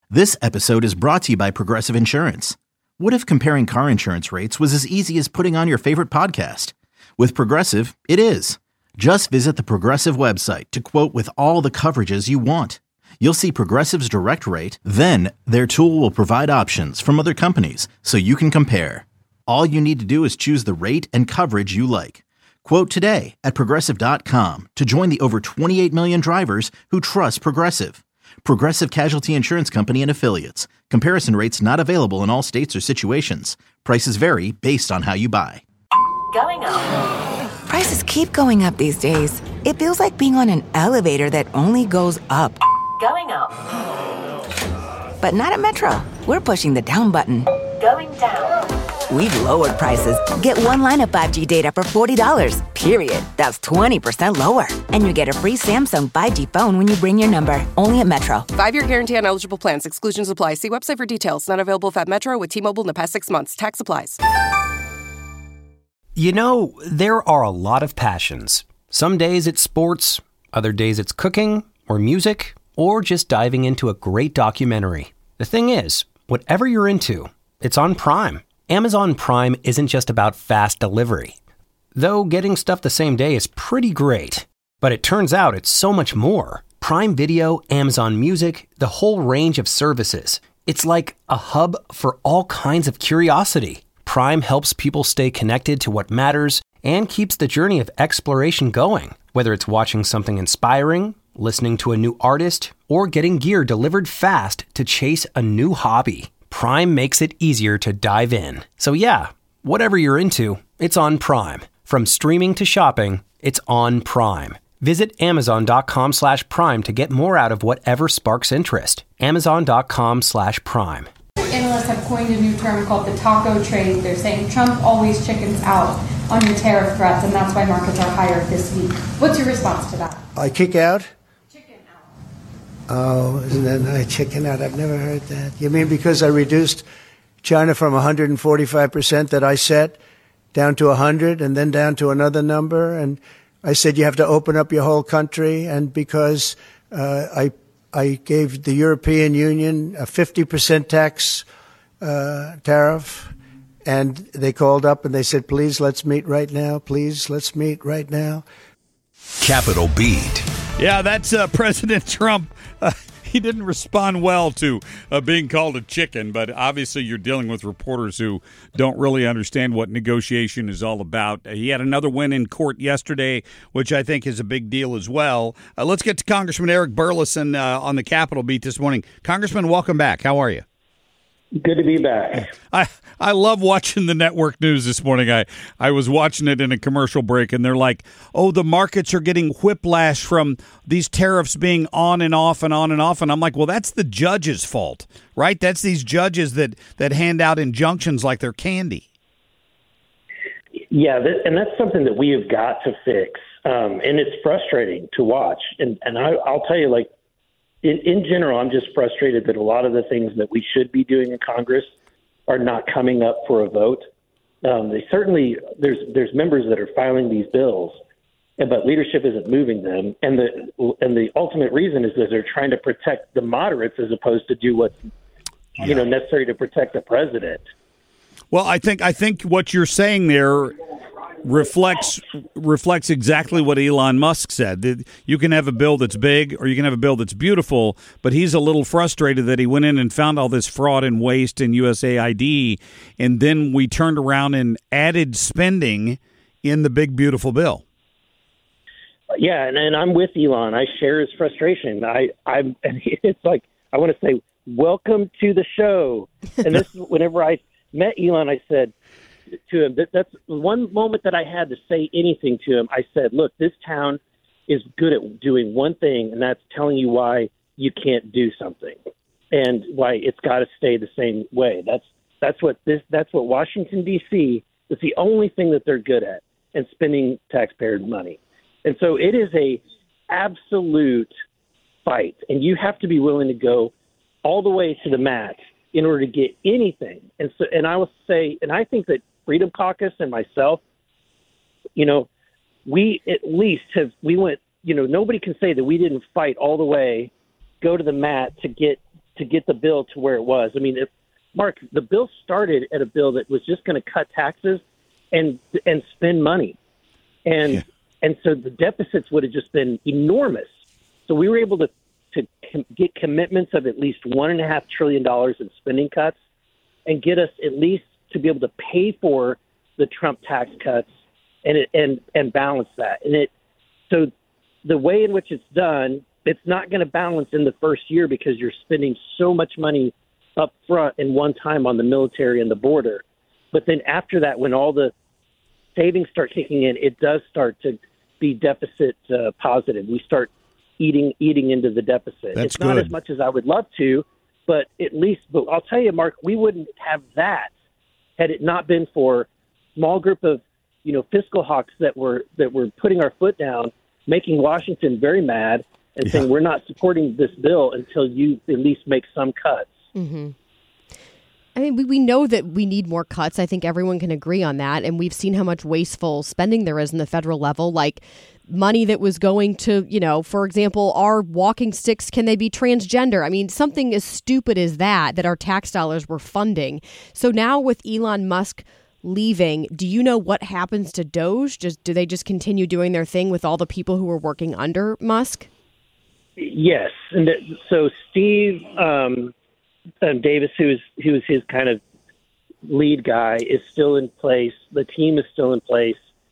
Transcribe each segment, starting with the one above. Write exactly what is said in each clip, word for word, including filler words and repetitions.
This episode is brought to you by Progressive Insurance. What if comparing car insurance rates was as easy as putting on your favorite podcast? With Progressive, it is. Just visit the Progressive website to quote with all the coverages you want. You'll see Progressive's direct rate, then their tool will provide options from other companies so you can compare. All you need to do is choose the rate and coverage you like. Quote today at progressive dot com to join the over twenty-eight million drivers who trust Progressive. Progressive Casualty Insurance Company and Affiliates. Comparison rates not available in all states or situations. Prices vary based on how you buy. Going up. Prices keep going up these days. It feels like being on an elevator that only goes up. Going up. But not at Metro. We're pushing the down button. Going down. We've lowered prices. Get one line of five G data for forty dollars, period. That's twenty percent lower. And you get a free Samsung five G phone when you bring your number. Only at Metro. Five-year guarantee on eligible plans. Exclusions apply. See website for details. Not available at Metro with T-Mobile in the past six months. Tax applies. You know, there are a lot of passions. Some days it's sports, other days it's cooking or music, or just diving into a great documentary. The thing is, whatever you're into, it's on Prime. Amazon Prime isn't just about fast delivery. Though getting stuff the same day is pretty great. But it turns out it's so much more. Prime Video, Amazon Music, the whole range of services. It's like a hub for all kinds of curiosity. Prime helps people stay connected to what matters and keeps the journey of exploration going. Whether it's watching something inspiring, listening to a new artist, or getting gear delivered fast to chase a new hobby. Prime makes it easier to dive in. So yeah, whatever you're into, it's on Prime. From streaming to shopping, it's on Prime. Visit amazon.com slash prime to get more out of whatever sparks interest. Amazon.com slash prime. Analysts have coined a new term called the taco trade. They're saying Trump always chickens out on your tariff threats, and that's why markets are higher this week. What's your response to that? I kick out? Chicken out. Oh, isn't that nice? Chicken out. I've never heard that. You mean because I reduced China from one hundred forty-five percent that I set down to one hundred and then down to another number? And I said you have to open up your whole country. And because uh, I I gave the European Union a fifty percent tax uh, tariff, and they called up and they said, please, let's meet right now. Please, let's meet right now. Capitol Beat. Yeah, that's uh, President Trump. Uh, he didn't respond well to uh, being called a chicken, but obviously you're dealing with reporters who don't really understand what negotiation is all about. Uh, he had another win in court yesterday, which I think is a big deal as well. Uh, let's get to Congressman Eric Burlison uh, on the Capitol Beat this morning. Congressman, welcome back. How are you? Good to be back. I, I love watching the network news this morning. I, I was watching it in a commercial break, and they're like, oh, the markets are getting whiplash from these tariffs being on and off and on and off. And I'm like, well, that's the judge's fault, right? That's these judges that, that hand out injunctions like they're candy. Yeah, that, and that's something that we have got to fix. Um, and it's frustrating to watch. And, and I, I'll tell you, like, In, in general, I'm just frustrated that a lot of the things that we should be doing in Congress are not coming up for a vote. Um, they certainly there's there's members that are filing these bills, but leadership isn't moving them. And the and the ultimate reason is that they're trying to protect the moderates as opposed to do what's you know necessary to protect the president. Well, I think I think what you're saying there reflects reflects exactly what Elon Musk said. That you can have a bill that's big or you can have a bill that's beautiful, but he's a little frustrated that he went in and found all this fraud and waste in U S A I D, and then we turned around and added spending in the big, beautiful bill. Yeah, and, and I'm with Elon. I share his frustration. I, I'm. It's like I want to say, welcome to the show. And this, whenever I met Elon, I said to him, that, that's one moment that I had to say anything to him. I said, look, this town is good at doing one thing, and that's telling you why you can't do something and why it's got to stay the same way. That's that's what this that's what Washington, D C is the only thing that they're good at, and spending taxpayer money. And so it is a absolute fight, and you have to be willing to go all the way to the mat in order to get anything. And so, and I will say, and I think that Freedom Caucus and myself, you know, we at least have, we went, you know, nobody can say that we didn't fight all the way, go to the mat to get to get the bill to where it was. I mean, if Mark, the bill started at a bill that was just going to cut taxes and and spend money, and yeah. and so the deficits would have just been enormous. So we were able to to com- get commitments of at least one and a half trillion dollars in spending cuts, and get us at least to be able to pay for the Trump tax cuts and it, and and balance that. And it so the way in which it's done, it's not going to balance in the first year because you're spending so much money up front and one time on the military and the border. But then after that, when all the savings start kicking in, it does start to be deficit uh, positive. We start eating eating into the deficit. That's it's not good. As much as I would love to, but at least, but I'll tell you, Mark, we wouldn't have that had it not been for a small group of, you know, fiscal hawks that were that were putting our foot down, making Washington very mad and yeah. saying we're not supporting this bill until you at least make some cuts. Mm-hmm. I mean, we, we know that we need more cuts. I think everyone can agree on that. And we've seen how much wasteful spending there is in the federal level, like money that was going to, you know, for example, our walking sticks, can they be transgender? I mean, something as stupid as that, that our tax dollars were funding. So now with Elon Musk leaving, do you know what happens to Doge? Just, do they just continue doing their thing with all the people who were working under Musk? Yes. And th- so Steve... Um, Um, Davis, who is who is his kind of lead guy, is still in place. The team is still in place.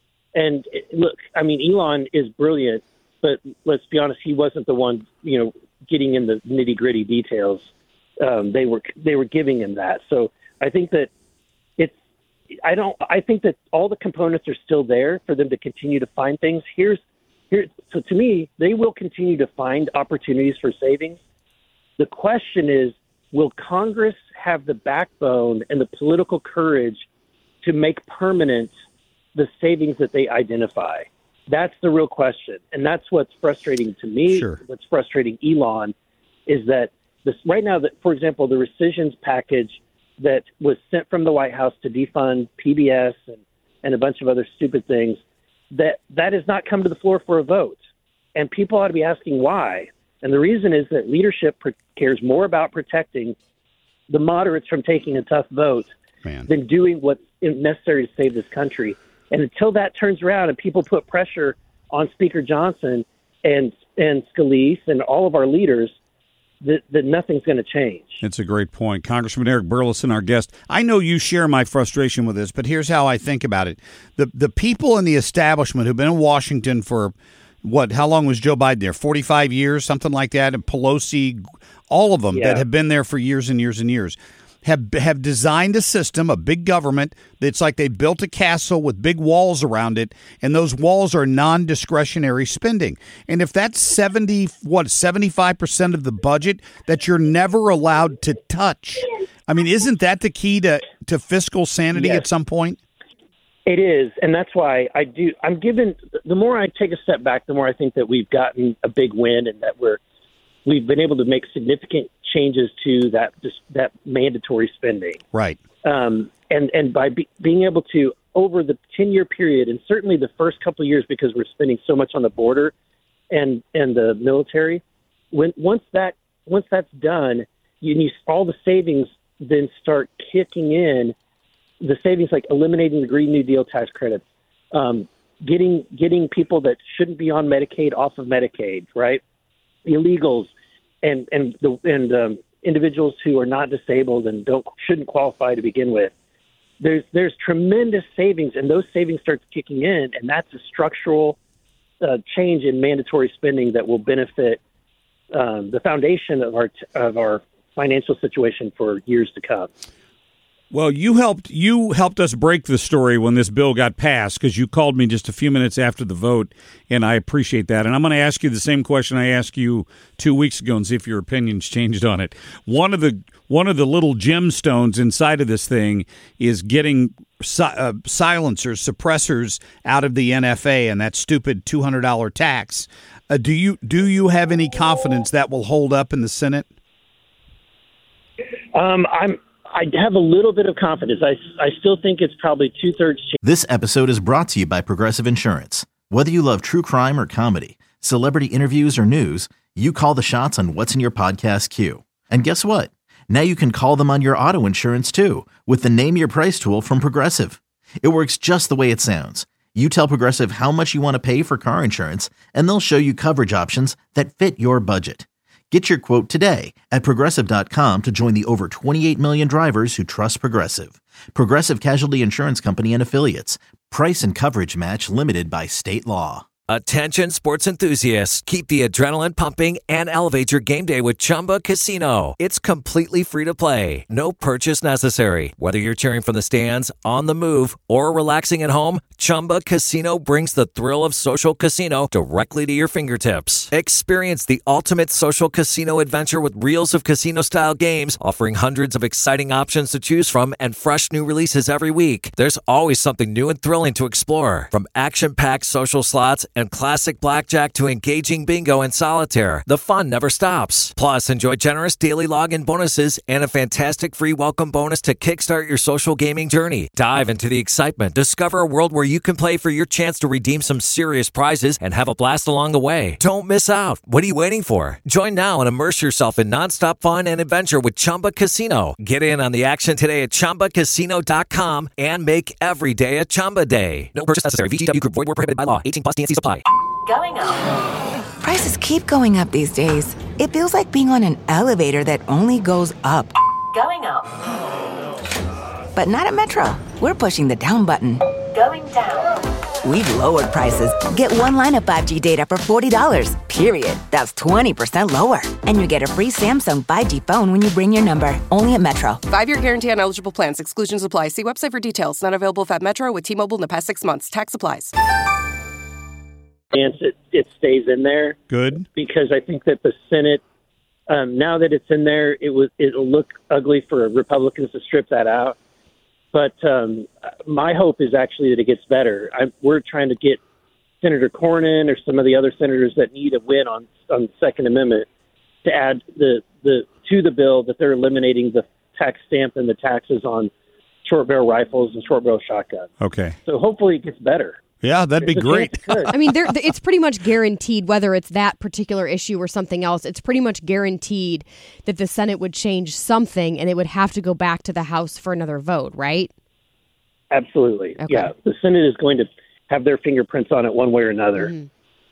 And it, look, I mean, Elon is brilliant, but let's be honest, he wasn't the one, you know, getting in the nitty gritty details. Um, they were they were giving him that. So I think that it's I don't I think that all the components are still there for them to continue to find things. Here's here. So to me, they will continue to find opportunities for savings. The question is, will Congress have the backbone and the political courage to make permanent the savings that they identify? That's the real question. And that's what's frustrating to me. Sure. What's frustrating Elon is that this right now, that, for example, the rescissions package that was sent from the White House to defund P B S and, and a bunch of other stupid things, that that has not come to the floor for a vote. And people ought to be asking why. And the reason is that leadership cares more about protecting the moderates from taking a tough vote Man. than doing what's necessary to save this country. And until that turns around and people put pressure on Speaker Johnson and and Scalise and all of our leaders, that, that nothing's going to change. It's a great point. Congressman Eric Burlison, our guest. I know you share my frustration with this, but here's how I think about it. The the people in the establishment who've been in Washington for What? How long was Joe Biden there? forty-five years, something like that. And Pelosi, all of them yeah. that have been there for years and years and years, have have designed a system, a big government that's like they built a castle with big walls around it, and those walls are non-discretionary spending. And if that's seventy, what, seventy-five percent of the budget that you're never allowed to touch, I mean, isn't that the key to to fiscal sanity yes. at some point? It is, and that's why I do. I'm given the more I take a step back, the more I think that we've gotten a big win, and that we're we've been able to make significant changes to that that mandatory spending. Right. Um, and and by be, being able to over the ten year period, and certainly the first couple of years, because we're spending so much on the border and and the military. When once that once that's done, you need all the savings then start kicking in. The savings, like eliminating the Green New Deal tax credits, um, getting getting people that shouldn't be on Medicaid off of Medicaid, right? Illegals and and the and um, individuals who are not disabled and don't shouldn't qualify to begin with. There's there's tremendous savings, and those savings start kicking in, and that's a structural uh, change in mandatory spending that will benefit um, the foundation of our of our financial situation for years to come. Well, you helped you helped us break the story when this bill got passed, because you called me just a few minutes after the vote, and I appreciate that. And I'm going to ask you the same question I asked you two weeks ago and see if your opinion's changed on it. One of the one of the little gemstones inside of this thing is getting si- uh, silencers, suppressors out of the N F A and that stupid two hundred dollars tax. Uh, do you do you have any confidence that will hold up in the Senate? Um, I'm. I have a little bit of confidence. I, I still think it's probably two-thirds chance. This episode is brought to you by Progressive Insurance. Whether you love true crime or comedy, celebrity interviews or news, you call the shots on what's in your podcast queue. And guess what? Now you can call them on your auto insurance too with the Name Your Price tool from Progressive. It works just the way it sounds. You tell Progressive how much you want to pay for car insurance, and they'll show you coverage options that fit your budget. Get your quote today at Progressive dot com to join the over twenty-eight million drivers who trust Progressive. Progressive Casualty Insurance Company and Affiliates. Price and coverage match limited by state law. Attention sports enthusiasts, keep the adrenaline pumping and elevate your game day with Chumba Casino. It's completely free to play. No purchase necessary. Whether you're cheering from the stands, on the move, or relaxing at home, Chumba Casino brings the thrill of social casino directly to your fingertips. Experience the ultimate social casino adventure with reels of casino-style games, offering hundreds of exciting options to choose from and fresh new releases every week. There's always something new and thrilling to explore. From action-packed social slots and classic blackjack to engaging bingo and solitaire, the fun never stops. Plus, enjoy generous daily login bonuses and a fantastic free welcome bonus to kickstart your social gaming journey. Dive into the excitement. Discover a world where you can play for your chance to redeem some serious prizes and have a blast along the way. Don't miss out. What are you waiting for? Join now and immerse yourself in nonstop fun and adventure with Chumba Casino. Get in on the action today at Chumba Casino dot com and make every day a Chumba day. No purchase necessary. V G W Group. Void where prohibited by law. eighteen plus. T N C supply. Going up. Prices keep going up these days. It feels like being on an elevator that only goes up. Going up. But not at Metro. We're pushing the down button. Going down. We've lowered prices. Get one line of five G data for forty dollars, period. That's twenty percent lower. And you get a free Samsung five G phone when you bring your number. Only at Metro. Five-year guarantee on eligible plans. Exclusions apply. See website for details. Not available at Metro with T-Mobile in the past six months. Tax applies. Chance it, it stays in there. Good. Because I think that the Senate, um, now that it's in there, it was it'll look ugly for Republicans to strip that out. But um, my hope is actually that it gets better. I, we're trying to get Senator Cornyn or some of the other senators that need a win on on the Second Amendment to add the, the to the bill that they're eliminating the tax stamp and the taxes on short barrel rifles and short barrel shotguns. Okay. So hopefully it gets better. Yeah, that'd be great. I mean, there, it's pretty much guaranteed, whether it's that particular issue or something else, it's pretty much guaranteed that the Senate would change something and it would have to go back to the House for another vote, right? Absolutely. Okay. Yeah, the Senate is going to have their fingerprints on it one way or another. Mm-hmm.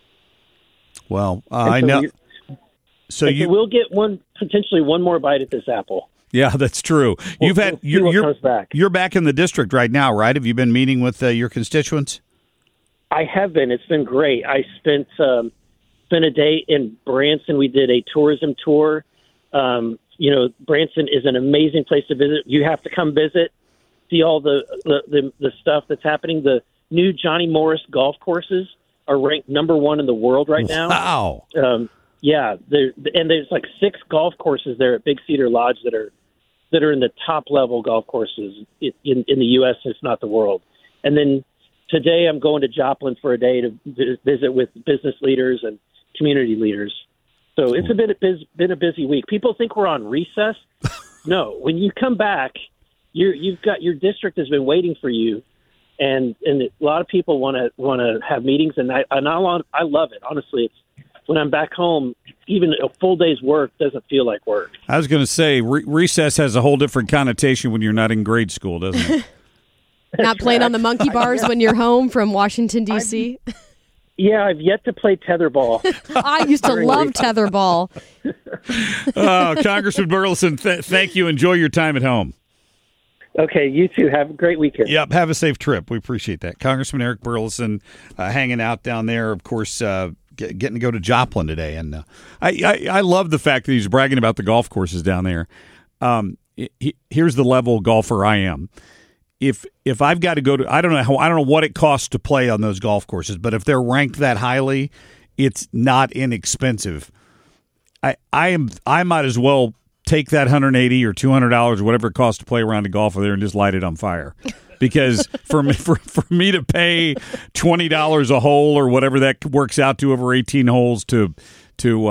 Well, uh, so I know. you- So and you so we'll get one, potentially one more bite at this apple. Yeah, that's true. We'll- You've had we'll see you're what you're, comes back. you're back in the district right now, right? Have you been meeting with uh, your constituents? I have been. It's been great. I spent um, spent a day in Branson. We did a tourism tour. Um, you know, Branson is an amazing place to visit. You have to come visit, see all the the, the, the stuff that's happening. The new Johnny Morris golf courses are ranked number one in the world right now. Wow. Um, yeah, there, and there's like six golf courses there at Big Cedar Lodge that are that are in the top level golf courses in, in, in the U S, if not the world. And then today I'm going to Joplin for a day to vi- visit with business leaders and community leaders. So it's a bit been a busy week. People think we're on recess. No, when you come back, you're, you've got your district has been waiting for you, and and a lot of people want to want to have meetings, and I and I, want, I love it. Honestly, it's when I'm back home, even a full day's work doesn't feel like work. I was going to say re- recess has a whole different connotation when you're not in grade school, doesn't it? Not playing on the monkey bars when you're home from Washington, D C? Yeah, I've yet to play tetherball. I used to love tetherball. Oh, Congressman Burleson, th- thank you. Enjoy your time at home. Okay, you too. Have a great weekend. Yep, have a safe trip. We appreciate that. Congressman Eric Burleson uh, hanging out down there, of course, uh, get, getting to go to Joplin today. And uh, I, I, I love the fact that he's bragging about the golf courses down there. Um, he, here's the level golfer I am. If if I've got to go to, I don't know how, I don't know what it costs to play on those golf courses, but if they're ranked that highly, it's not inexpensive. I I am I might as well take that one hundred eighty or two hundred dollars or whatever it costs to play around a golf there and just light it on fire. Because for me for, for me to pay twenty dollars a hole or whatever that works out to over eighteen holes to to uh,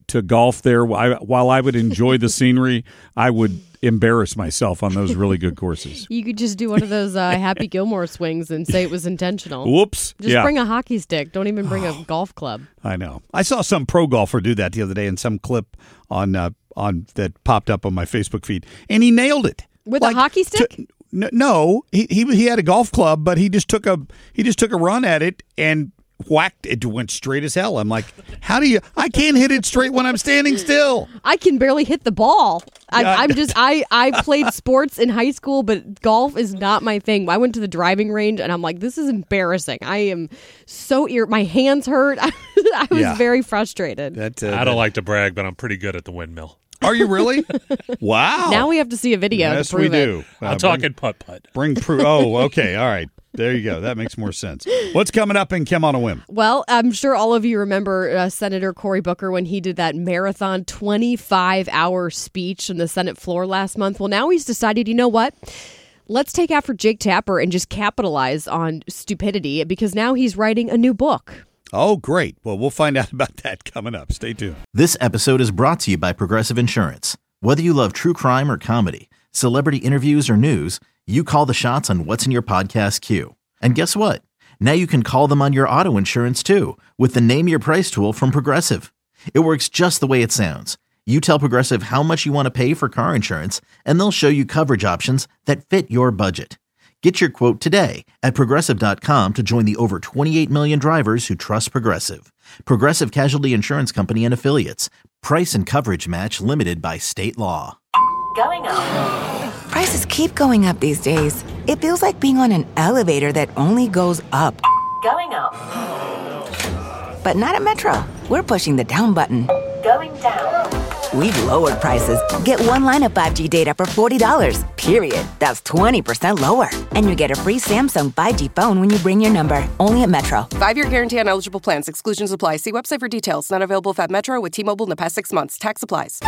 to golf there. I, while I would enjoy the scenery, I would embarrass myself on those really good courses. You could just do one of those uh, Happy Gilmore swings and say it was intentional. Whoops. Just yeah. bring a hockey stick. Don't even bring a golf club. I know. I saw some pro golfer do that the other day in some clip on uh, on that popped up on my Facebook feed, and he nailed it. With like, a hockey stick? To, n- no, he, he he had a golf club, but he just took a he just took a run at it and whacked it. Went straight as hell. I'm like, how do you? I can't hit it straight when I'm standing still. I can barely hit the ball. I, Yeah. I'm just I I played sports in high school, but golf is not my thing. I went to the driving range, and I'm like, this is embarrassing. I am so ir- my hands hurt. I was Yeah. very frustrated. That uh, I don't like to brag, but I'm pretty good at the windmill. Are you really? Wow. Now we have to see a video Yes, to prove we it. do. Uh, I'm talking putt putt. Bring proof. Oh, okay. All right. There you go. That makes more sense. What's coming up in Kim on a Whim? Well, I'm sure all of you remember uh, Senator Cory Booker when he did that marathon twenty-five hour speech on the Senate floor last month. Well, now he's decided, you know what? Let's take after Jake Tapper and just capitalize on stupidity, because now he's writing a new book. Oh, great. Well, we'll find out about that coming up. Stay tuned. This episode is brought to you by Progressive Insurance. Whether you love true crime or comedy, celebrity interviews or news, you call the shots on what's in your podcast queue. And guess what? Now you can call them on your auto insurance too with the Name Your Price tool from Progressive. It works just the way it sounds. You tell Progressive how much you want to pay for car insurance, and they'll show you coverage options that fit your budget. Get your quote today at Progressive dot com to join the over twenty-eight million drivers who trust Progressive. Progressive Casualty Insurance Company and Affiliates. Price and coverage match limited by state law. Going up. Prices keep going up these days. It feels like being on an elevator that only goes up. Going up. But not at Metro. We're pushing the down button. Going down. We've lowered prices. Get one line of five G data for forty dollars, period. That's twenty percent lower. And you get a free Samsung five G phone when you bring your number. Only at Metro. Five-year guarantee on eligible plans. Exclusions apply. See website for details. Not available if at Metro with T-Mobile in the past six months. Tax applies.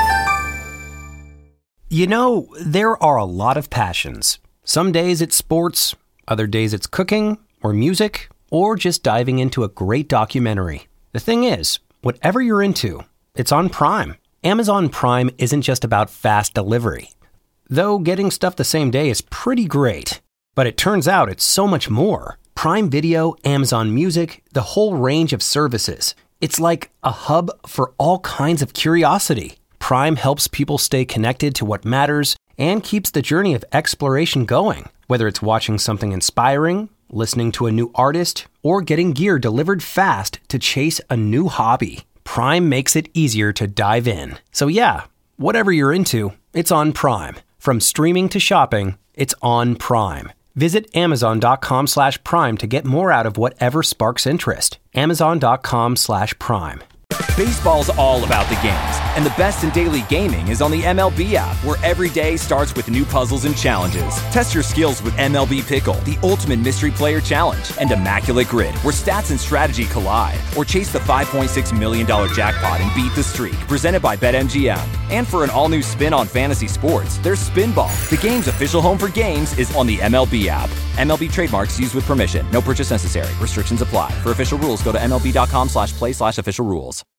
You know, there are a lot of passions. Some days it's sports, other days it's cooking or music, or just diving into a great documentary. The thing is, whatever you're into, it's on Prime. Amazon Prime isn't just about fast delivery. Though getting stuff the same day is pretty great. But it turns out it's so much more. Prime Video, Amazon Music, the whole range of services. It's like a hub for all kinds of curiosity. Prime helps people stay connected to what matters and keeps the journey of exploration going. Whether it's watching something inspiring, listening to a new artist, or getting gear delivered fast to chase a new hobby. Prime makes it easier to dive in. So yeah, whatever you're into, it's on Prime. From streaming to shopping, it's on Prime. Visit Amazon.com slash Prime to get more out of whatever sparks interest. Amazon.com slash Prime. Baseball's all about the games, and the best in daily gaming is on the M L B app, where every day starts with new puzzles and challenges. Test your skills with M L B Pickle, the ultimate mystery player challenge, and Immaculate Grid, where stats and strategy collide. Or chase the five point six million dollars jackpot and beat the streak, presented by BetMGM. And for an all-new spin on fantasy sports, there's Spinball. The game's official home for games is on the M L B app. M L B trademarks used with permission. No purchase necessary. Restrictions apply. For official rules, go to M L B dot com slash play slash official rules.